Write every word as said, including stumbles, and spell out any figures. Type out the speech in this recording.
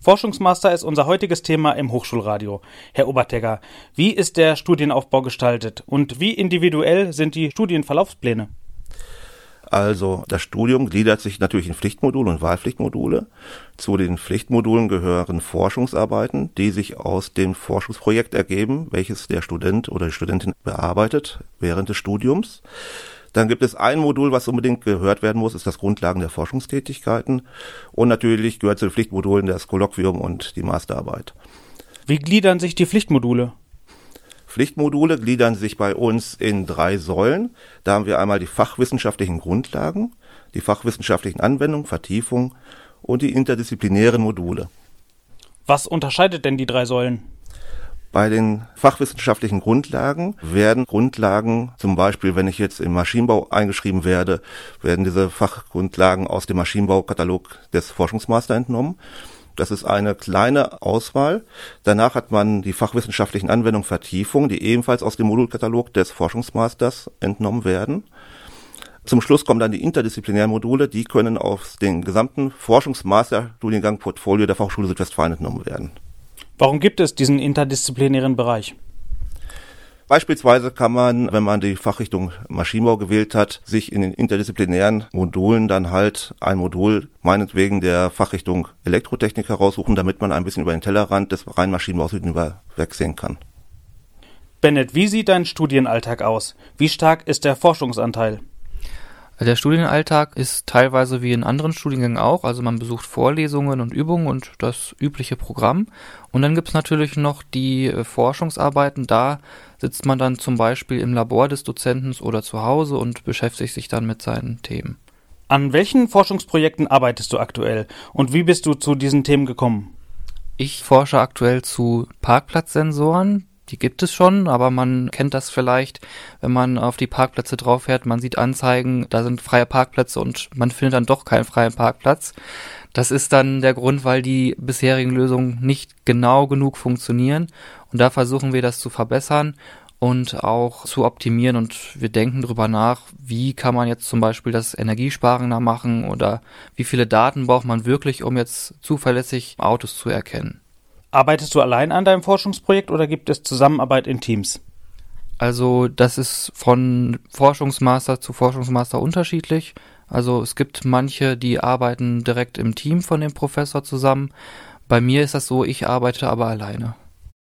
Forschungsmaster ist unser heutiges Thema im Hochschulradio. Herr Obertegger, wie ist der Studienaufbau gestaltet und wie individuell sind die Studienverlaufspläne? Also das Studium gliedert sich natürlich in Pflichtmodule und Wahlpflichtmodule. Zu den Pflichtmodulen gehören Forschungsarbeiten, die sich aus dem Forschungsprojekt ergeben, welches der Student oder die Studentin bearbeitet während des Studiums. Dann gibt es ein Modul, was unbedingt gehört werden muss, ist das Grundlagen der Forschungstätigkeiten. Und natürlich gehört zu den Pflichtmodulen das Kolloquium und die Masterarbeit. Wie gliedern sich die Pflichtmodule? Pflichtmodule gliedern sich bei uns in drei Säulen. Da haben wir einmal die fachwissenschaftlichen Grundlagen, die fachwissenschaftlichen Anwendungen, Vertiefung und die interdisziplinären Module. Was unterscheidet denn die drei Säulen? Bei den fachwissenschaftlichen Grundlagen werden Grundlagen, zum Beispiel wenn ich jetzt im Maschinenbau eingeschrieben werde, werden diese Fachgrundlagen aus dem Maschinenbaukatalog des Forschungsmaster entnommen. Das ist eine kleine Auswahl. Danach hat man die fachwissenschaftlichen Anwendungen Vertiefung, die ebenfalls aus dem Modulkatalog des Forschungsmasters entnommen werden. Zum Schluss kommen dann die interdisziplinären Module, die können aus dem gesamten Forschungsmasterstudiengang Portfolio der Fachhochschule Südwestfalen entnommen werden. Warum gibt es diesen interdisziplinären Bereich? Beispielsweise kann man, wenn man die Fachrichtung Maschinenbau gewählt hat, sich in den interdisziplinären Modulen dann halt ein Modul meinetwegen der Fachrichtung Elektrotechnik heraussuchen, damit man ein bisschen über den Tellerrand des reinen Maschinenbaus hinwegsehen kann. Bennett, wie sieht dein Studienalltag aus? Wie stark ist der Forschungsanteil? Der Studienalltag ist teilweise wie in anderen Studiengängen auch, also man besucht Vorlesungen und Übungen und das übliche Programm. Und dann gibt es natürlich noch die Forschungsarbeiten, da sitzt man dann zum Beispiel im Labor des Dozenten oder zu Hause und beschäftigt sich dann mit seinen Themen. An welchen Forschungsprojekten arbeitest du aktuell und wie bist du zu diesen Themen gekommen? Ich forsche aktuell zu Parkplatzsensoren. Die gibt es schon, aber man kennt das vielleicht, wenn man auf die Parkplätze drauf fährt, man sieht Anzeigen, da sind freie Parkplätze und man findet dann doch keinen freien Parkplatz. Das ist dann der Grund, weil die bisherigen Lösungen nicht genau genug funktionieren und da versuchen wir das zu verbessern und auch zu optimieren und wir denken darüber nach, wie kann man jetzt zum Beispiel das energiesparender machen oder wie viele Daten braucht man wirklich, um jetzt zuverlässig Autos zu erkennen. Arbeitest du allein an deinem Forschungsprojekt oder gibt es Zusammenarbeit in Teams? Also das ist von Forschungsmaster zu Forschungsmaster unterschiedlich. Also es gibt manche, die arbeiten direkt im Team von dem Professor zusammen. Bei mir ist das so, ich arbeite aber alleine.